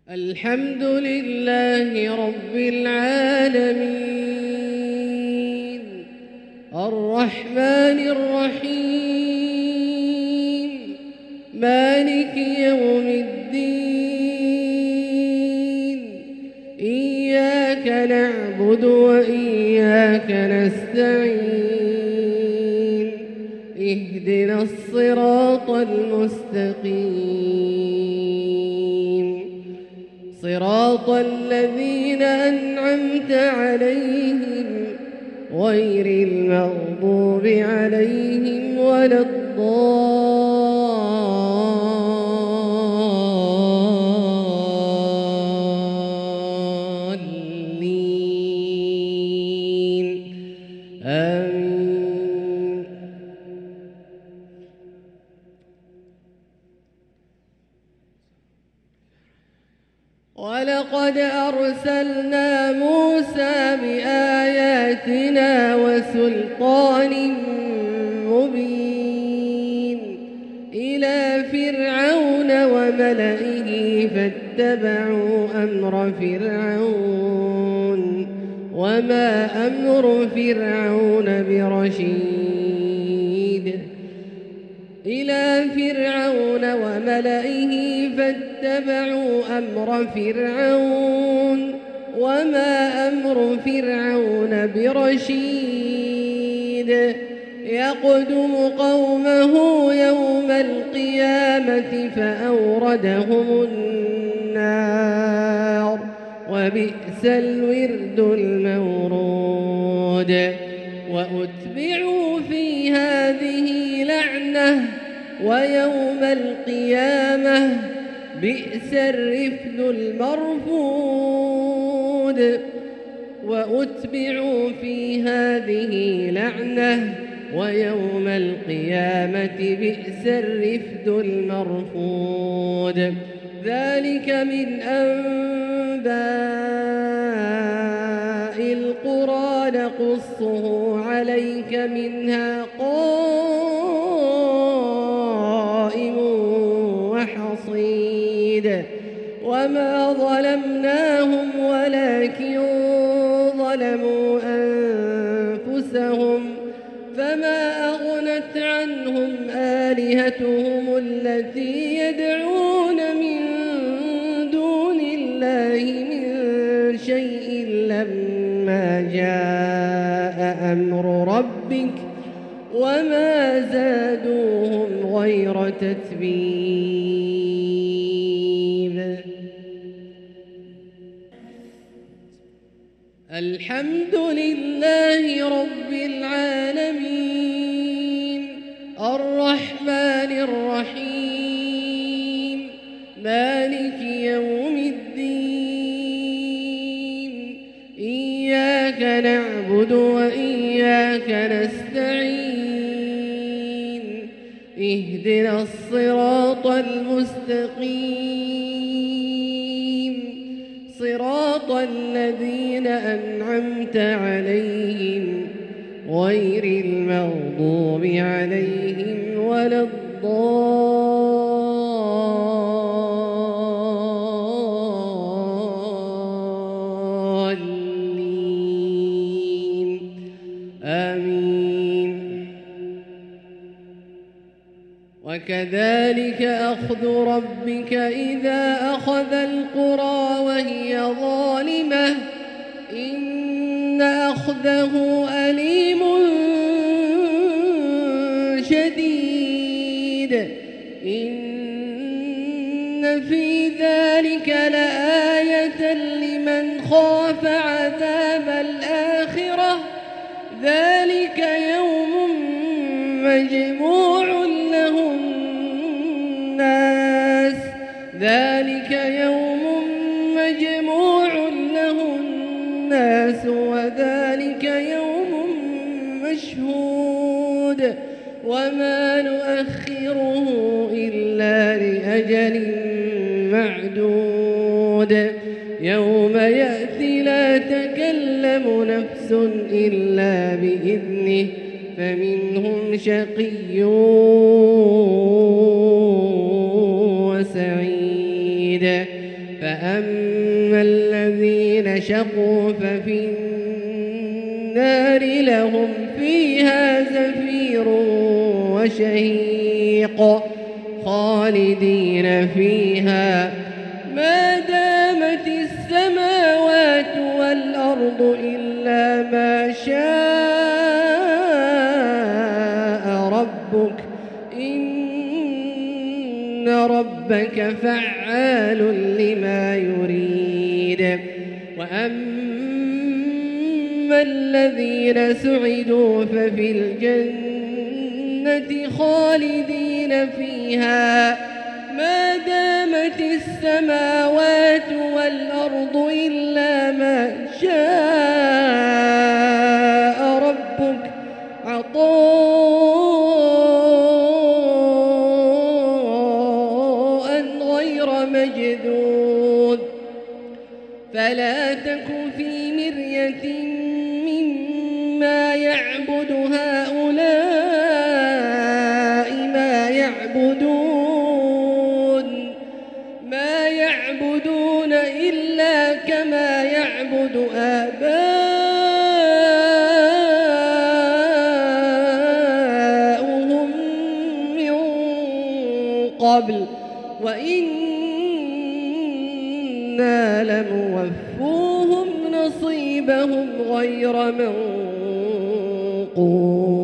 الحمد لله رب العالمين الرحمن الرحيم مالك يوم الدين إياك نعبد وإياك نستعين اهدنا الصراط المستقيم صراط الذين أنعمت عليهم غير المغضوب عليهم ولا الضالين آمين. ولقد أرسلنا موسى بآياتنا وسلطان مبين إلى فرعون وملئه فاتبعوا أمر فرعون وما أمر فرعون برشيد إلى فرعون وملئه فاتبعوا أمر فرعون وما أمر فرعون برشيد يقدم قومه يوم القيامة فأوردهم النار وبئس الورد المورود وأتبعوا في هذه لعنة ويوم القيامة بئس الرفد المرفود وأتبعوا في هذه لعنة ويوم القيامة بئس الرفد المرفود ذلك من أنباء القرى نقصه عليك منها قائم وحصيد وما ظلمناهم ولكن ظلموا أنفسهم فما أغنت عنهم آلهتهم التي يدعون من دون الله من شيء لما جاء أمر ربك وما زادوهم غير تتبيب. الحمد لله رب العالمين الرحمن الرحيم مالك يوم الدين إياك نعبد وإياك نستعين اهدنا الصراط المستقيم صراط الذين أنعمت عليهم غير المغضوب عليهم ولا الضالين آمين. وكذلك أخذ ربك إذا أخذ القرى وهي ظالمة إن أخذه أليم شديد إن في ذلك لآية لمن خاف عذاب الآخرة ذلك يوم مجموع له الناس وذلك يوم مشهود وما نؤخره إلا لأجل معدود يوم يأتي لا تكلم نفس إلا بإذنه فمنهم شقي وسعيد فأما الذين شقوا ففي النار لهم فيها زفير وشهيق خالدين فيها ما دامت السماوات والأرض إلا ما شاء ربك إن ربك فعال لما يريد. وأما الذين سعدوا ففي الجنة خالدين فيها ما دامت السماوات والأرض إلا ما شاء ربك عطاء غير مجدود. فلا تك في مرية مما يعبد هؤلاء ما يعبدون إلا كما يعبد آباؤهم من قبل وإنا لموفوهم نصيبهم غير منقوص.